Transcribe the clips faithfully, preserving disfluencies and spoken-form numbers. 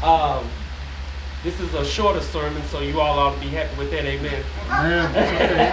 Um, this is a shorter sermon, so you all ought to be happy with that. Amen. Man, that's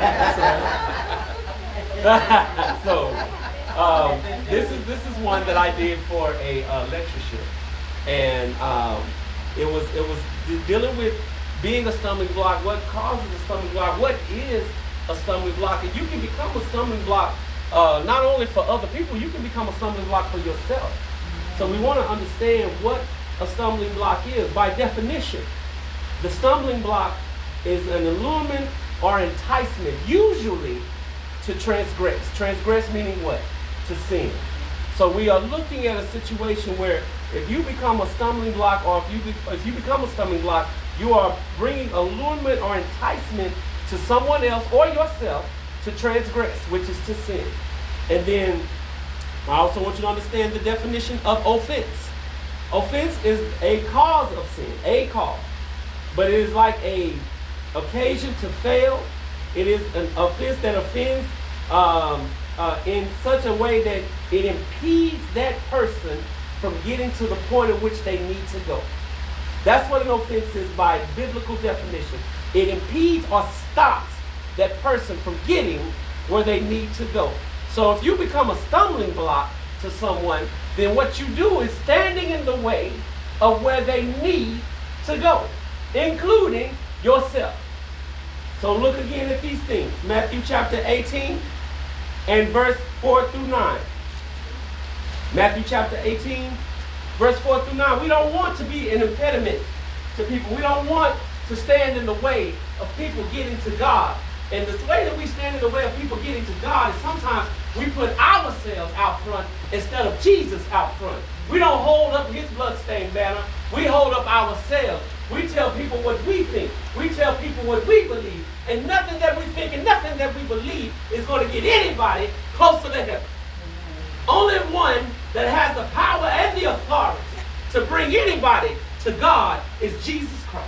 okay. That's so um, this is this is one that I did for a uh, lectureship, and um, it was it was de- dealing with being a stumbling block. What causes a stumbling block? What is a stumbling block? And you can become a stumbling block uh, not only for other people. You can become a stumbling block for yourself. So we want to understand what a stumbling block is. By definition, the stumbling block is an allurement or enticement, usually to transgress. Transgress meaning what? To sin. So we are looking at a situation where if you become a stumbling block, or if you be, if you become a stumbling block, you are bringing allurement or enticement to someone else or yourself to transgress, which is to sin. And then I also want you to understand the definition of offense. Offense is a cause of sin, a cause. But it is like a occasion to fail. It is an offense that offends um, uh, in such a way that it impedes that person from getting to the point at which they need to go. That's what an offense is by biblical definition. It impedes or stops that person from getting where they need to go. So if you become a stumbling block to someone, then what you do is standing in the way of where they need to go, including yourself. So look again at these things. Matthew chapter eighteen and verse four through nine. Matthew chapter eighteen, verse four through nine. We don't want to be an impediment to people. We don't want to stand in the way of people getting to God. And the way that we stand in the way of people getting to God is sometimes we put ourselves out front instead of Jesus out front. We don't hold up his bloodstained banner. We hold up ourselves. We tell people what we think. We tell people what we believe. And nothing that we think and nothing that we believe is going to get anybody closer to heaven. Only one that has the power and the authority to bring anybody to God is Jesus Christ.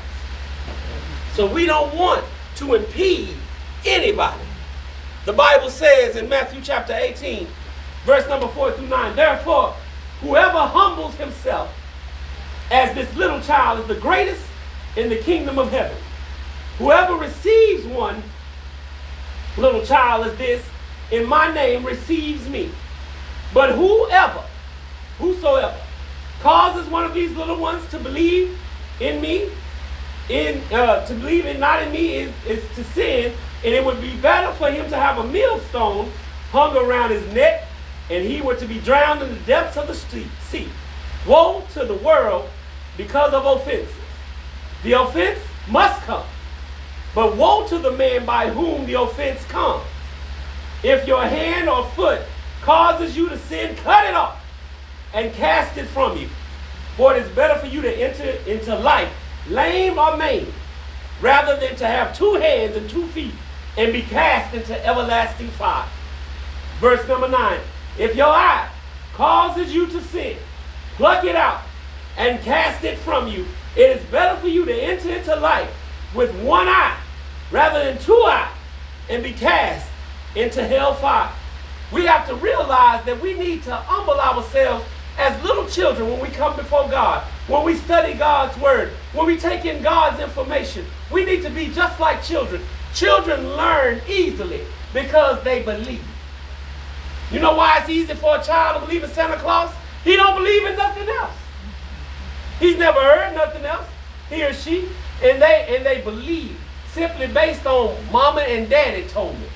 So we don't want to impede anybody. The Bible says in Matthew chapter eighteen, verse number four through nine, therefore, whoever humbles himself as this little child is the greatest in the kingdom of heaven. Whoever receives one little child as this in my name receives me. But whoever, whosoever, causes one of these little ones to believe in me, in uh, to believe in not in me is, is to sin, and it would be better for him to have a millstone hung around his neck, and he were to be drowned in the depths of the sea. Woe to the world because of offenses. The offense must come, but woe to the man by whom the offense comes. If your hand or foot causes you to sin, cut it off and cast it from you. For it is better for you to enter into life lame or maimed, rather than to have two hands and two feet and be cast into everlasting fire. Verse number nine, if your eye causes you to sin, pluck it out and cast it from you. It is better for you to enter into life with one eye rather than two eyes and be cast into hellfire. We have to realize that we need to humble ourselves as little children when we come before God, when we study God's word, when we take in God's information. We need to be just like children. Children learn easily because they believe. You know why it's easy for a child to believe in Santa Claus? He don't believe in nothing else. He's never heard nothing else, he or she, and they and they believe simply based on mama and daddy told me.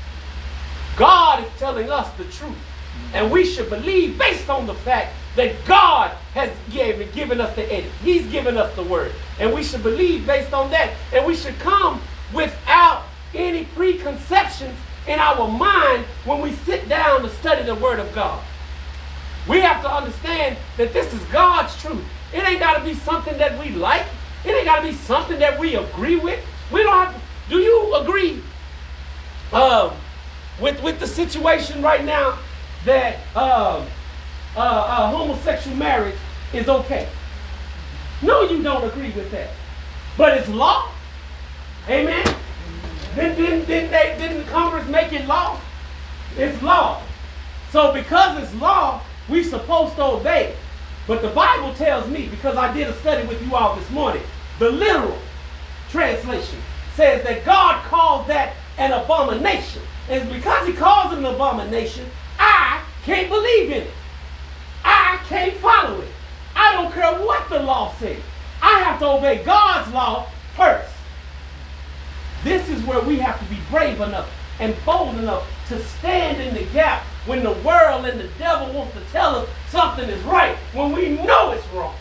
God is telling us the truth, and we should believe based on the fact that God has given, given us the edit. He's given us the word, and we should believe based on that, and we should come without any preconceptions in our mind when we sit down to study the word of God. We have to understand that this is God's truth. It ain't got to be something that we like. It ain't got to be something that we agree with. We don't have to. Do you agree uh, with, with the situation right now that uh, uh, uh, homosexual marriage is okay? No, you don't agree with that. But it's law. Amen? Then, then, then they, didn't Congress make it law? It's law. So because it's law, we're supposed to obey. But the Bible tells me, because I did a study with you all this morning, the literal translation says that God calls that an abomination. And because he calls it an abomination, I can't believe in it. I can't follow it. I don't care what the law says. I have to obey God's law first. This is where we have to be brave enough and bold enough to stand in the gap when the world and the devil wants to tell us something is right when we know it's wrong.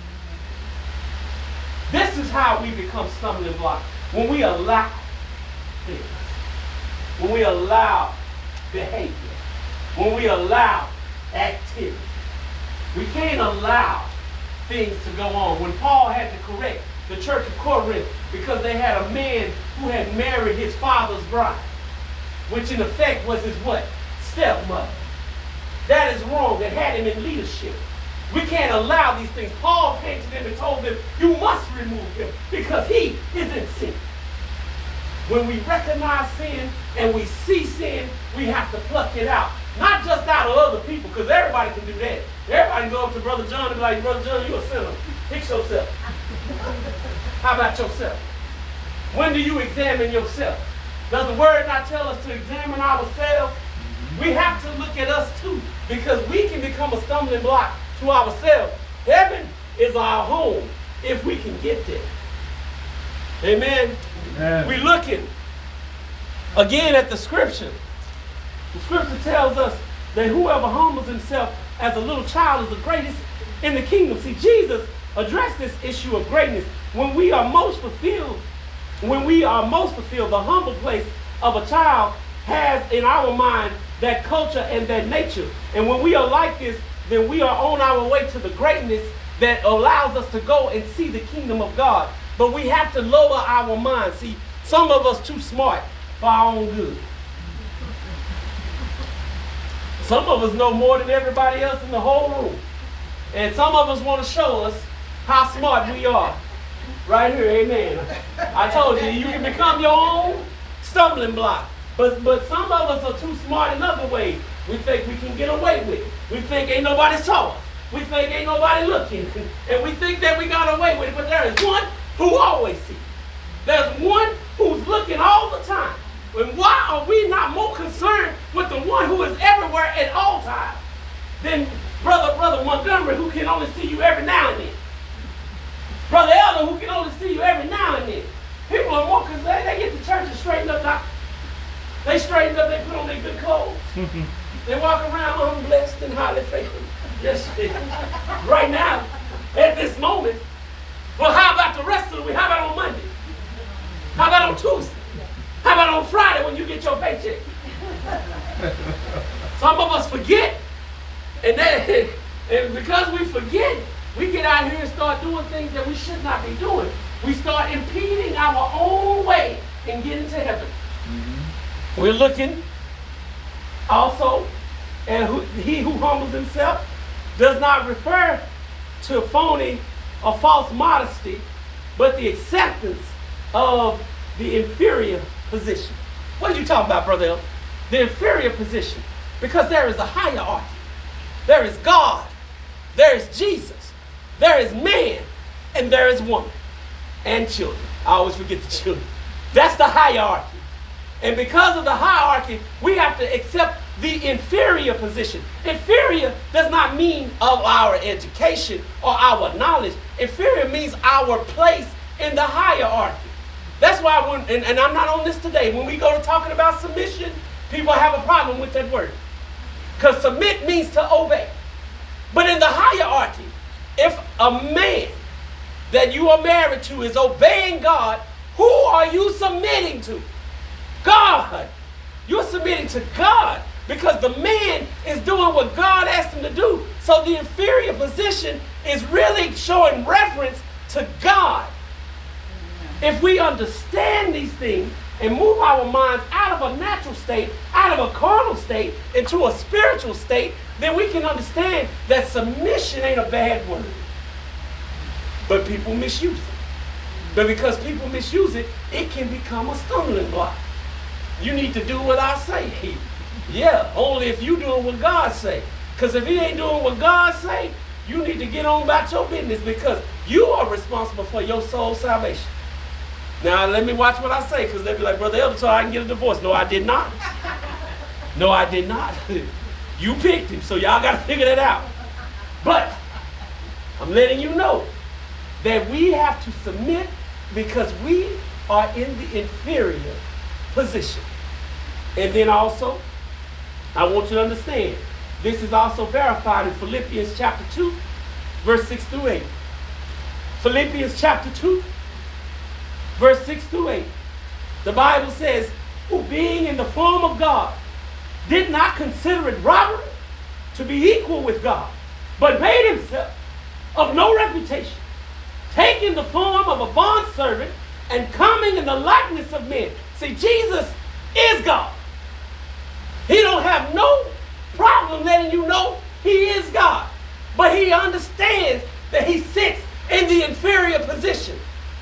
This is how we become stumbling blocks. When we allow things. When we allow behavior. When we allow activity. We can't allow things to go on. When Paul had to correct the church of Corinth because they had a man who had married his father's bride, which in effect was his what? Stepmother. That is wrong. That had him in leadership. We can't allow these things. Paul came to them and told them, you must remove him because he is in sin. When we recognize sin and we see sin, we have to pluck it out. Not just out of other people, because everybody can do that. Everybody can go up to Brother John and be like, Brother John, you a sinner. Fix yourself. How about yourself? When do you examine yourself? Does the word not tell us to examine ourselves? We have to look at us too, because we can become a stumbling block to ourselves. Heaven is our home if we can get there. Amen. Amen. We're looking again at the scripture. The scripture tells us that whoever humbles himself as a little child is the greatest in the kingdom. See, Jesus addressed this issue of greatness. When we are most fulfilled, when we are most fulfilled, the humble place of a child has in our mind that culture and that nature. And when we are like this, then we are on our way to the greatness that allows us to go and see the kingdom of God. But we have to lower our minds. See, some of us too smart for our own good. Some of us know more than everybody else in the whole room. And some of us want to show us how smart we are. Right here, amen. I told you, you can become your own stumbling block. But but some of us are too smart in other ways. We think we can get away with it. We think ain't nobody saw us. We think ain't nobody looking. And we think that we got away with it. But there is one who always sees. There's one who's looking all the time. And why are we not more concerned with the one who is everywhere at all times than Brother, Brother Montgomery, who can only see you every now and then? Brother Elder, who can only see you every now and then. People are more concerned. They, they get to church and straighten up. Now. They straighten up, they put on their good clothes. They walk around unblessed and highly favored. Yes, right now, at this moment. Well, how about the rest of the week? How about on Monday? How about on Tuesday? How about on Friday when you get your paycheck? Some of us forget, and, then, and because we forget, we get out here and start doing things that we should not be doing. We start impeding our own way in getting to heaven. Mm-hmm. We're looking also, and who, he who humbles himself does not refer to phony or false modesty, but the acceptance of the inferior position. What are you talking about, Brother El? The inferior position. Because there is a hierarchy. There is God. There is Jesus. There is man. And there is woman. And children. I always forget the children. That's the hierarchy. And because of the hierarchy, we have to accept the inferior position. Inferior does not mean of our education or our knowledge. Inferior means our place in the hierarchy. That's why, when, and, and I'm not on this today, when we go to talking about submission, people have a problem with that word. Because submit means to obey. But in the hierarchy, if a man that you are married to is obeying God, who are you submitting to? God. You're submitting to God because the man is doing what God asked him to do. So the inferior position is really showing reference to God. If we understand these things and move our minds out of a natural state, out of a carnal state, into a spiritual state, then we can understand that submission ain't a bad word. But people misuse it. But because people misuse it, it can become a stumbling block. You need to do what I say. Yeah, only if you doing what God say. Because if he ain't doing what God say, you need to get on about your business because you are responsible for your soul's salvation. Now, let me watch what I say because they'll be like, Brother Elder, so I can get a divorce. No, I did not. No, I did not. You picked him, so y'all got to figure that out. But I'm letting you know that we have to submit because we are in the inferior position. And then also, I want you to understand, this is also verified in Philippians chapter two, verse six through eight. Philippians chapter two, verse six through eight. The Bible says, who being in the form of God, did not consider it robbery to be equal with God, but made himself of no reputation, taking the form of a bondservant and coming in the likeness of men. See, Jesus is God. He don't have no problem letting you know he is God. But he understands that he sits in the inferior position.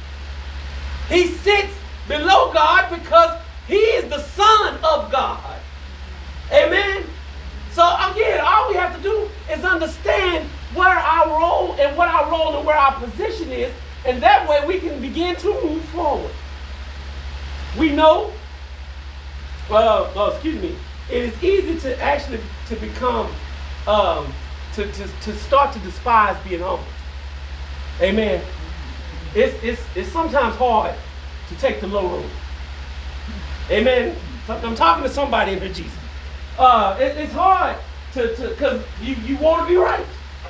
He sits below God because he is the Son of God. Amen? So again, all we have to do is understand where our role and what our role and where our position is, and that way we can begin to move forward. We know, uh, oh, excuse me, it is easy to actually to become, um, to, to, to start to despise being humble. Amen. It's, it's, it's sometimes hard to take the low road. Amen. I'm talking to somebody in here, Jesus. Uh, it, it's hard to, to, because you, you want to be right.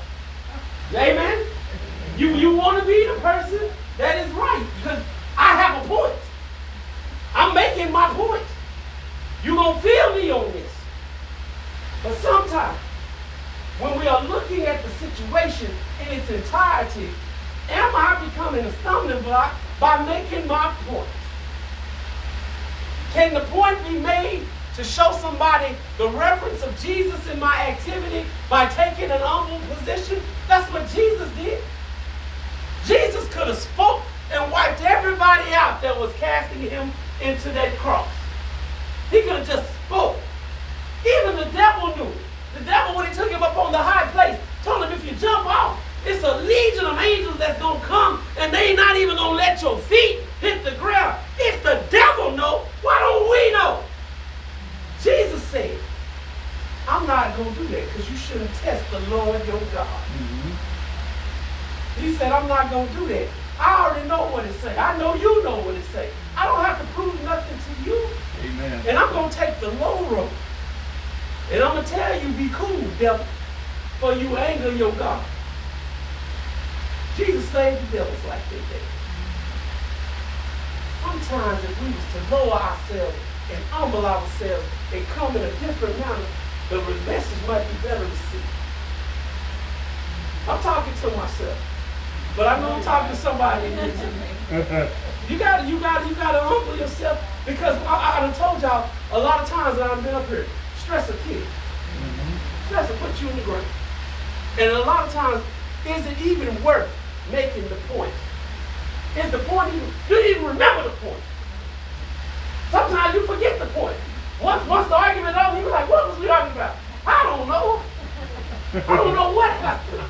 Amen. You, you want to be the person that is right because I have a point. I'm making my point. You're going to feel me on this. But sometimes, when we are looking at the situation in its entirety, am I becoming a stumbling block by making my point? Can the point be made to show somebody the reference of Jesus in my activity by taking an humble position? That's what Jesus did. Jesus could have spoke and wiped everybody out that was casting him into that cross. He could have just spoke. Even the devil knew. The devil, when he took him up on the high place, told him, if you jump off, it's a legion of angels that's going to come, and they ain't not even going to let your feet hit the ground. If the devil know, why don't we know? Jesus said, I'm not going to do that because you shouldn't test the Lord your God. Mm-hmm. He said, I'm not going to do that. I already know what it say. I know you know what it say. I don't have to prove nothing to you. Amen. And I'm going to take the low road. And I'm going to tell you, be cool, devil, for you anger your God. Jesus saved the devils like they did. Sometimes if we was to lower ourselves and humble ourselves and come in a different manner, the message might be better received. I'm talking to myself, but I know I'm talking to somebody in here too. You gotta, you gotta, you gotta humble yourself because I, I done told y'all a lot of times that I've been up here, stress a kid. Mm-hmm. Stress will put you in the ground. And a lot of times, is it even worth making the point? Is the point even, you didn't even remember the point. Sometimes you forget the point. Once, once the argument over, you be like, what was we arguing about? I don't know. I don't know what happened.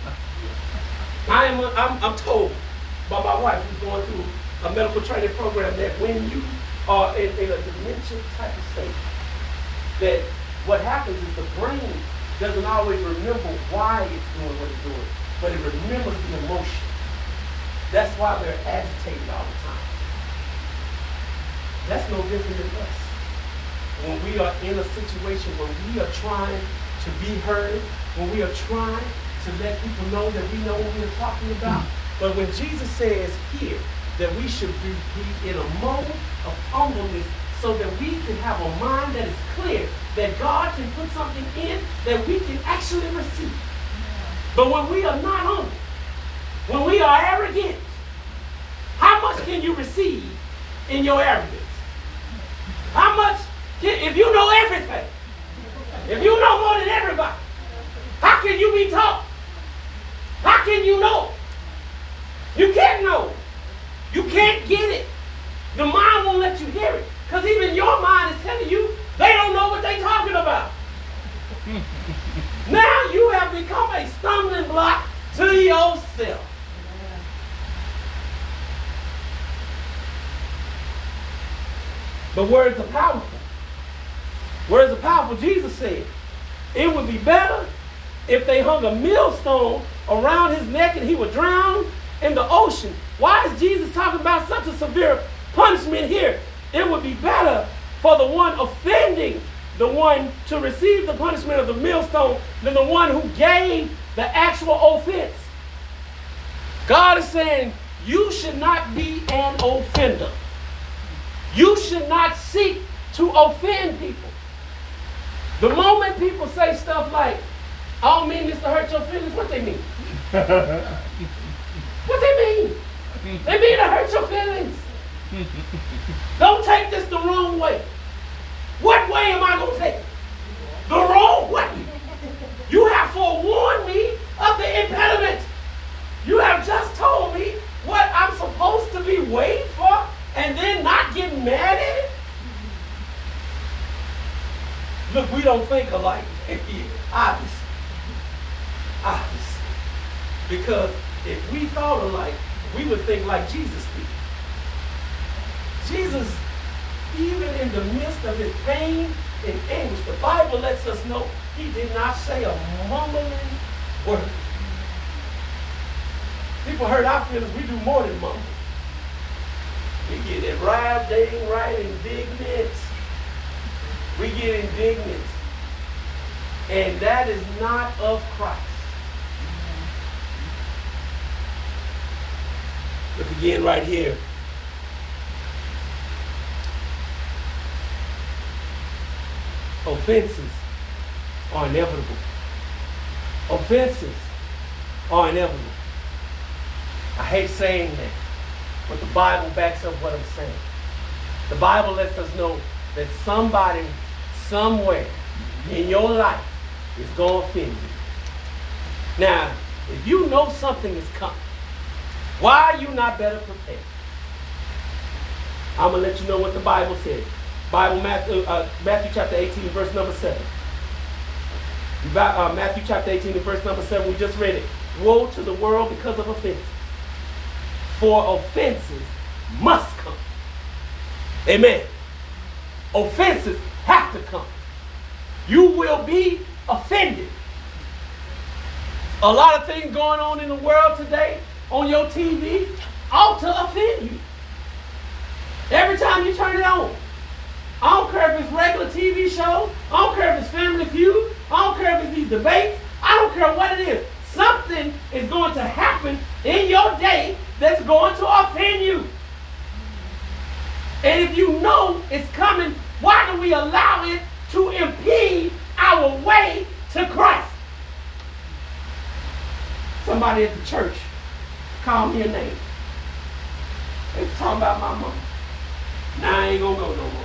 I am, I'm, I'm told by my wife who's going through a medical training program that when you are in, in a dementia type of state, that what happens is the brain doesn't always remember why it's doing what it's doing, but it remembers the emotion. That's why they're agitated all the time. That's no different than us. When we are in a situation where we are trying to be heard, when we are trying to let people know that we know what we are talking about. But when Jesus says here that we should be, be in a mode of humbleness so that we can have a mind that is clear, that God can put something in that we can actually receive. But when we are not humble, when we are arrogant, how much can you receive in your arrogance? How much, can, if you know everything, if you know more than everybody, how can you be taught? How can you know? You can't know. You can't get it. The mind won't let you hear it. Because even your mind is telling you they don't know what they're talking about. Now you have become a stumbling block to yourself. But words are powerful. Words are powerful. Jesus said, it would be better if they hung a millstone around his neck and he would drown in the ocean. Why is Jesus talking about such a severe punishment here? It would be better for the one offending the one to receive the punishment of the millstone than the one who gave the actual offense. God is saying you should not be an offender. You should not seek to offend people. The moment people say stuff like, I don't mean this to hurt your feelings, what they mean? What they mean? They mean to hurt your feelings. Don't take this the wrong way. What way am I going to take it? The wrong way. You have forewarned me of the impediment. You have just told me what I'm supposed to be waiting for and then not getting mad at it. Look, we don't think alike. Obviously. Obviously. Because if we thought alike, we would think like Jesus did. Jesus, even in the midst of his pain and anguish, the Bible lets us know he did not say a mumbling word. People hurt our feelings, we do more than mumble. We get it right, dang right, indignant. We get indignant. And that is not of Christ. Look again right here. Offenses are inevitable. Offenses are inevitable. I hate saying that, but the Bible backs up what I'm saying. The Bible lets us know that somebody, somewhere in your life is going to offend you. Now, if you know something is coming, why are you not better prepared? I'm going to let you know what the Bible says. Bible, Matthew, uh, Matthew chapter eighteen, verse number seven. Uh, Matthew chapter eighteen, and verse number seven, we just read it. Woe to the world because of offenses. For offenses must come. Amen. Offenses have to come. You will be offended. A lot of things going on in the world today on your T V ought to offend you. Every time you turn it on. I don't care if it's regular T V shows. I don't care if it's Family Feud. I don't care if it's these debates. I don't care what it is. Something is going to happen in your day that's going to offend you. And if you know it's coming, why do we allow it to impede our way to Christ? Somebody at the church called me a name. They was talking about my mom. Now I ain't gonna go no more.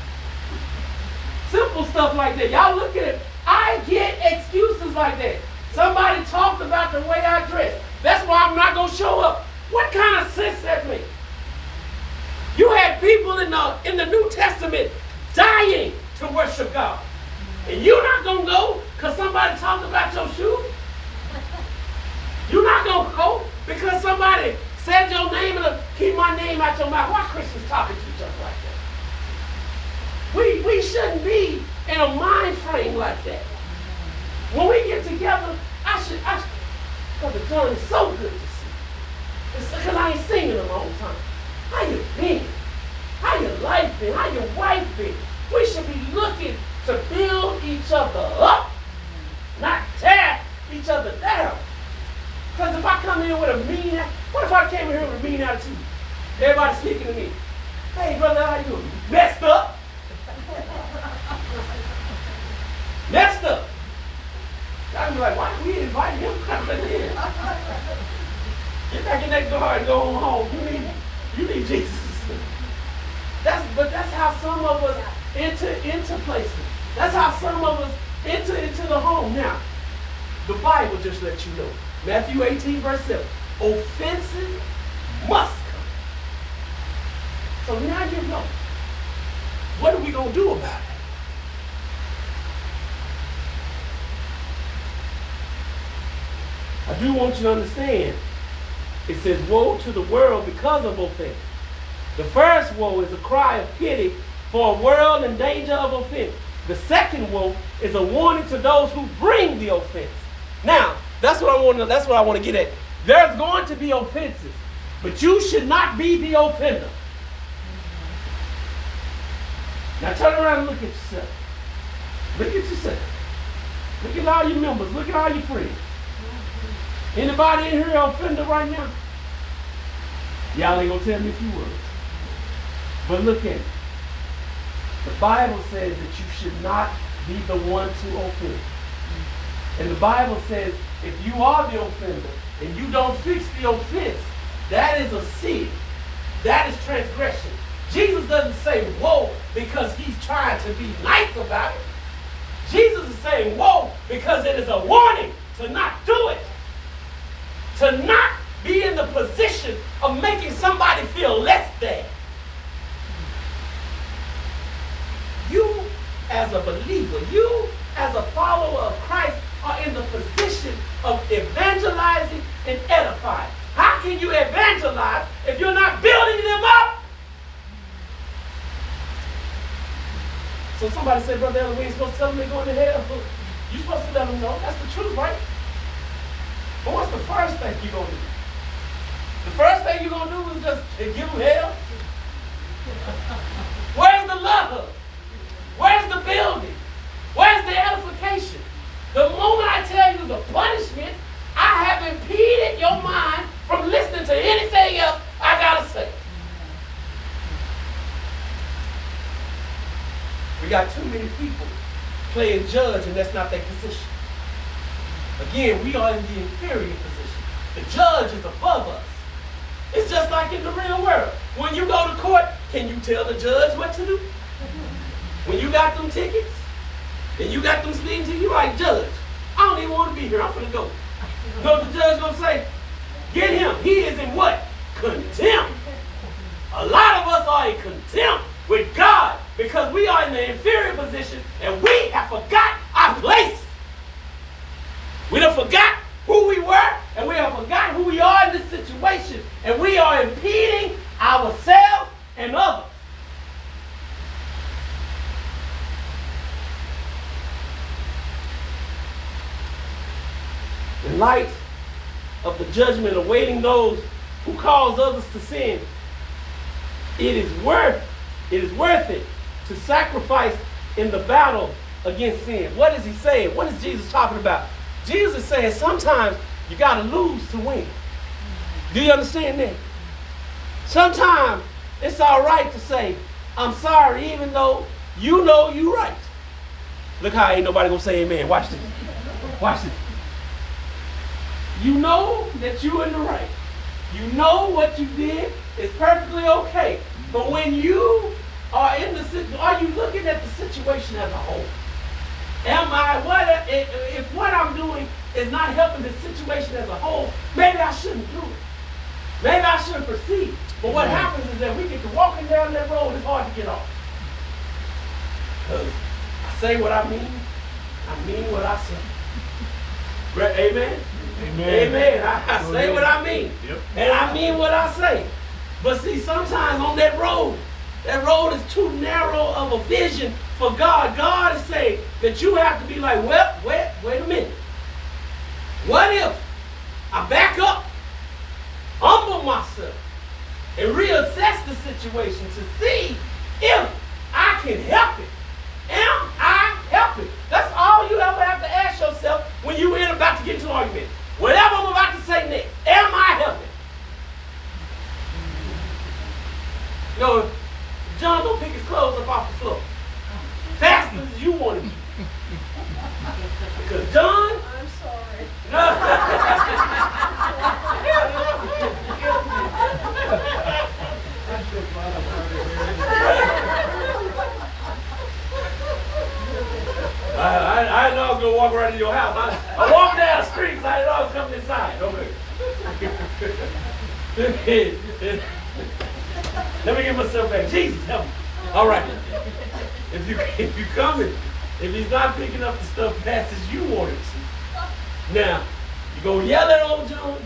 Simple stuff like that. Y'all look at it. I get excuses like that. Somebody talked about the way I dress. That's why I'm not going to show up. What kind of sense that makes? You had people in the, in the New Testament dying to worship God. And you're not going to go because somebody talked about your shoes? You're not going to go because somebody said your name and keep my name out your mouth. Why Christians talking to each other like that? We, we shouldn't be in a mind frame like that. When we get together, I should, I should, Brother John, it's so good to see. It's because I ain't seen in a long time. How you been? How your life been? How your wife been? We should be looking to build each other up, not tear each other down. Because if I come in with a mean, what if I came in here with a mean attitude? Everybody speaking to me. Hey, brother, how you doing? Messed up. Messed up. I'd be like, why did we invite him coming in? Get back in that car and go on home. You need, you need Jesus. That's, but that's how some of us enter into places. That's how some of us enter into the home. Now, the Bible just lets you know. Matthew eighteen, verse seven. Offenses must come. So now you know. What are we going to do about it? I do want you to understand, it says, woe to the world because of offense. The first woe is a cry of pity for a world in danger of offense. The second woe is a warning to those who bring the offense. Now, that's what I want to, that's what I want to get at. There's going to be offenses, but you should not be the offender. Now turn around and look at yourself. Look at yourself. Look at all your members. Look at all your friends. Anybody in here an offender right now? Y'all ain't gonna tell me a few words. But look at it. The Bible says that you should not be the one to offend. And the Bible says if you are the offender and you don't fix the offense, that is a sin. That is transgression. Jesus doesn't say whoa because he's trying to be nice about it. Jesus is saying whoa because it is a warning to not do it. To not be in the position of making somebody feel less than. You as a believer, you as a follower of Christ are in the position of evangelizing and edifying. How can you evangelize if you're not building them up? So somebody said, Brother Ellen, we ain't supposed to tell them they're going to hell. You're supposed to let them know. That's the truth, right? But what's the first thing you're going to do? The first thing you're going to do is just give them hell? Where's the love? Where's the building? Where's the edification? The moment I tell you the punishment, I have impeded your mind from listening to anything else I got to say. We got too many people playing judge, and that's not their position. Again, we are in the inferior position. The judge is above us. It's just like in the real world. When you go to court, can you tell the judge what to do? When you got them tickets, and you got them speeding to you, like, Judge, I don't even want to be here. I'm finna go. You know what the judge gonna say? Get him. He is in what? Contempt. A lot of us are in contempt with God because we are in the inferior position and we have forgot our place. We done forgot who we were and we have forgotten who we are in this situation, and we are impeding ourselves and others. In light of the judgment awaiting those who cause others to sin, it is worth, it is worth it to sacrifice in the battle against sin. What is he saying? What is Jesus talking about? Jesus is saying sometimes you got to lose to win. Do you understand that? Sometimes it's all right to say, I'm sorry, even though you know you're right. Look how ain't nobody gonna say amen. Watch this. Watch this. You know that you're in the right. You know what you did is perfectly okay. But when you are in the, are you looking at the situation as a whole? Am I, what, if what I'm doing is not helping the situation as a whole, maybe I shouldn't do it. Maybe I shouldn't proceed. But what happens is that we get to walking down that road, it's hard to get off. Because I say what I mean, I mean what I say. Amen? Amen. Amen. I, I say what I mean. Yep. And I mean what I say. But see, sometimes on that road, that road is too narrow of a vision for God. God is saying that you have to be like, well, wait, wait a minute. What if I back up, humble myself, and reassess the situation to see if I can help it? Am I helping? That's all you ever have to ask yourself when you're in about to get into an argument. Whatever I'm about to say next, am I helping? You know, John don't pick his clothes up off the floor fast as you want to. Because John, I'm sorry. No. I, I, I know I was going to walk right into your house. I, I walked down the street because I didn't know I was coming inside. Okay. Let me get myself back. Jesus, help me. All right. If you if you coming, if he's not picking up the stuff fast as you want it to. Now, You go yell at old John.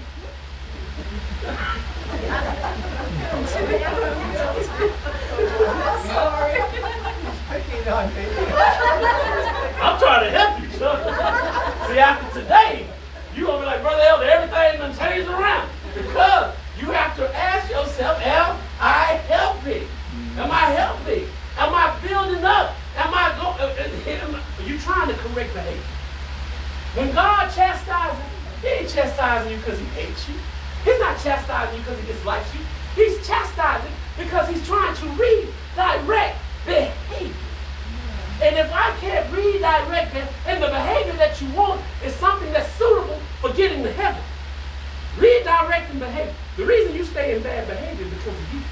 Sorry. I cannot make it. I'm trying to help you, son. See, after today, you're going to be like, Brother Elder, everything done changed around. Because you have to ask yourself, am I helping? Am I helping? Am I building up? Am I going? Are you trying to correct behavior? When God chastises, He ain't chastising you because He hates you. He's not chastising you because He dislikes you. He's chastising because He's trying to redirect behavior. And if I can't redirect it, and the behavior that you want is something that's suitable for getting to heaven, redirecting behavior. The reason you stay in bad behavior is because of you.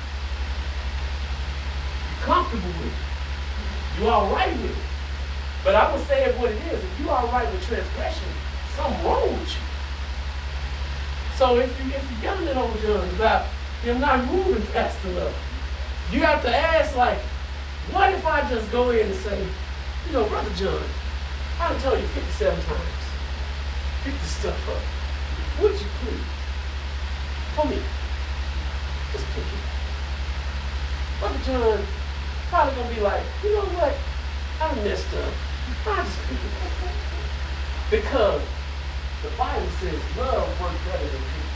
You're comfortable with it. You're all right with it. But I'm going to say it what it is. If you're all right with transgression, something wrong with you. So if, you, if you're yelling at old John about him not moving fast enough, you have to ask, like, what if I just go in and say, you know, Brother John, I done told you fifty-seven times, pick this stuff up. Would you please, for me, just pick it up. Brother John probably going to be like, you know what, I messed up. I'll just pick it up. Because the Bible says love works better than peace.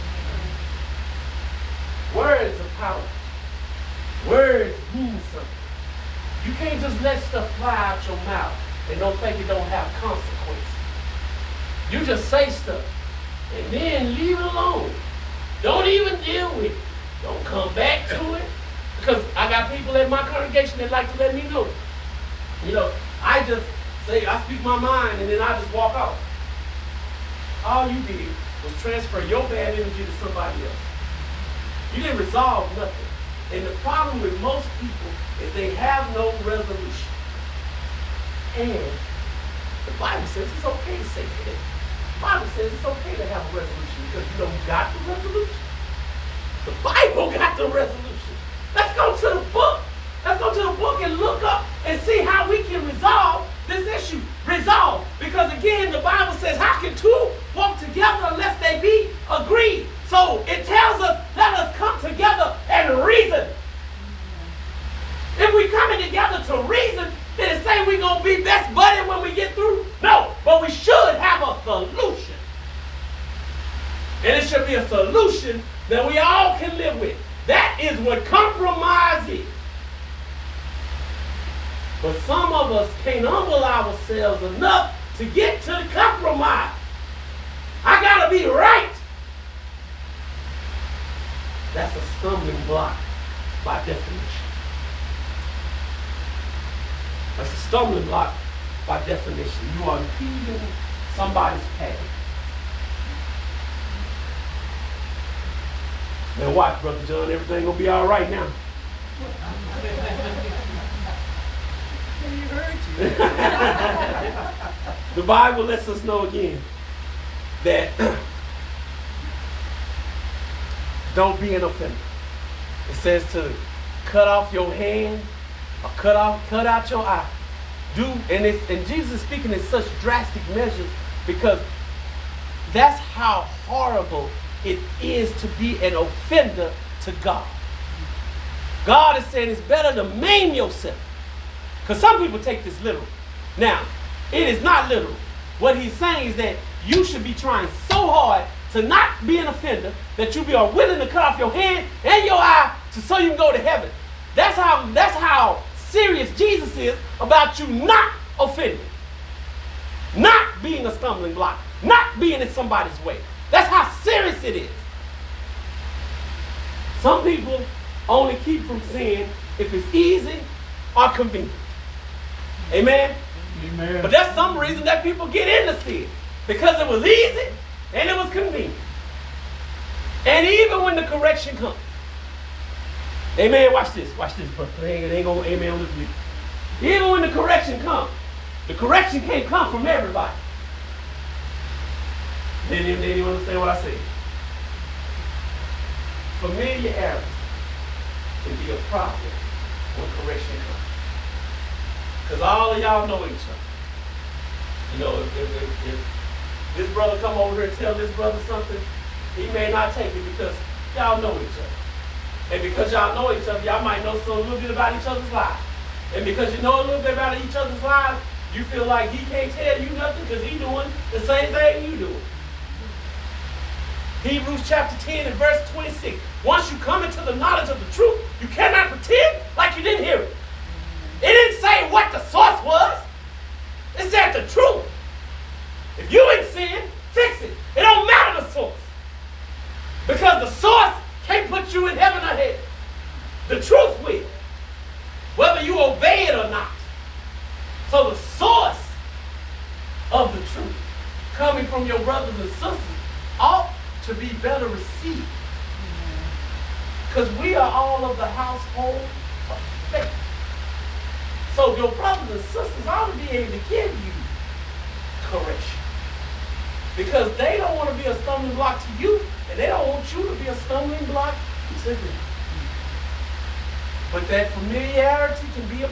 Words are powerful. Words mean something. You can't just let stuff fly out your mouth and don't think it don't have consequences. You just say stuff and then leave it alone. Don't even deal with it. Don't come back to it. Because I got people in my congregation that like to let me know. You know, I just say, I speak my mind and then I just walk off. All you did was transfer your bad energy to somebody else. You didn't resolve nothing. And the problem with most people is they have no resolution. And the Bible says it's okay to say that. The Bible says it's okay to have a resolution because you know who got the resolution? The Bible got the resolution. Let's go to the book. Let's go to the book and look up and see how we can resolve this issue. Resolve. Because again, the Bible says, how can two walk together unless they be agreed? So it tells us, let us come together and reason. If we coming together to reason, did it say we're going to be best buddy when we get through? No, but we should have a solution. And it should be a solution that we all can live with. That is what compromise is. But some of us can't humble ourselves enough to get to the compromise. I got to be right. That's a stumbling block by definition. That's a stumbling block by definition. You are impeding somebody's path. Now watch, Brother John, everything gonna be all right now. The Bible lets us know again that don't be an offender. It says to cut off your hand or cut off, cut out your eye. Do and it's and Jesus is speaking in such drastic measures because that's how horrible it is to be an offender to God. God is saying it's better to maim yourself. Because some people take this literal. Now, it is not literal. What he's saying is that you should be trying so hard to not be an offender that you be willing to cut off your hand and your eye to, so you can go to heaven. That's how, that's how serious Jesus is about you not offending. Not being a stumbling block. Not being in somebody's way. That's how serious it is. Some people only keep from sin if it's easy or convenient. Amen? Amen. But that's some reason that people get into sin. Because it was easy and it was convenient. And even when the correction comes. Amen. Watch this. Watch this, brother. It ain't, it ain't gonna amen on this week. Even when the correction comes, the correction can't come from everybody. They didn't, they didn't understand what I said. Familiarity can be a problem when correction comes. Because all of y'all know each other. You know, if, if, if, if This brother come over here and tell this brother something, he may not take it because y'all know each other. And because y'all know each other, y'all might know so a little bit about each other's lives. And because you know a little bit about each other's lives, you feel like he can't tell you nothing because he's doing the same thing you doing. Hebrews chapter ten and verse twenty-six. Once you come into the knowledge of the truth, you cannot pretend like you didn't hear it. It didn't say what the source was. It said the truth. If you in sin, fix it. It don't matter the source. Because the source can't put you in heaven or hell. The truth will. Whether you obey it or not. So the source of the truth coming from your brothers and sisters ought to be better received. Because we are all of the household of faith. So your brothers and sisters ought to be able to give you correction. Because they don't want to be a stumbling block to you, and they don't want you to be a stumbling block to them. But that familiarity can be a